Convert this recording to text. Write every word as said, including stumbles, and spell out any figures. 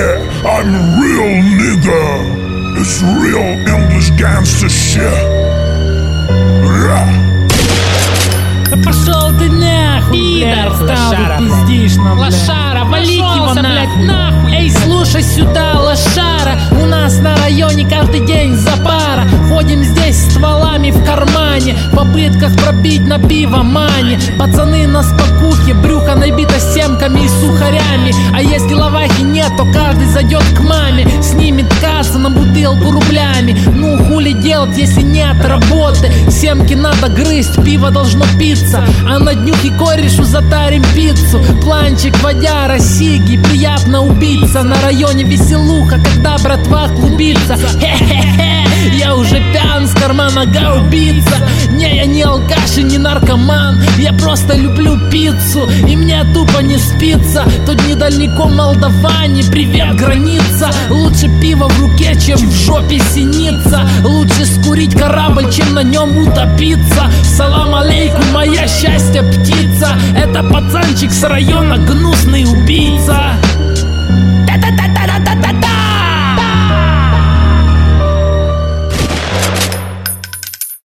Yeah, I'm a real nigga. It's real English gangster shit. Yeah. Да пошел ты нахуй, блядь, стал ты пиздишь нам, блядь. Лошара, валить его нахуй. нахуй. Эй, слушай сюда, лошара, у нас на районе каждый день запара. Ходим здесь с стволами в кармане, в попытках пробить на пивомане. Пацаны на спокухе, брюхо набито семками и сухарями. А если лавахи нет, то каждый зайдет к маме, снимет кассу на бутылку рублями. Ну хули делать, если нет работы? Семки надо грызть, пиво должно питься, а на днюхе корешу затарим пиццу. Планчик, водяра, сиги, приятно убиться. На районе веселуха, когда братва клубится. Хе-хе-хе, я уже пьян, с кармана гаубица. Не, я не алкаш и не наркоман, я просто люблю пиццу, и мне тупо не спится. Тут недалеко Молдаване, привет, граница. Лучше пиво в руке, чем в жопе синица. Лучше скурить корабль, чем на нем утопиться. Салам алейкум, моя счастье птица. Это пацанчик с района, гнусный убийца. Та-та-та-та-та.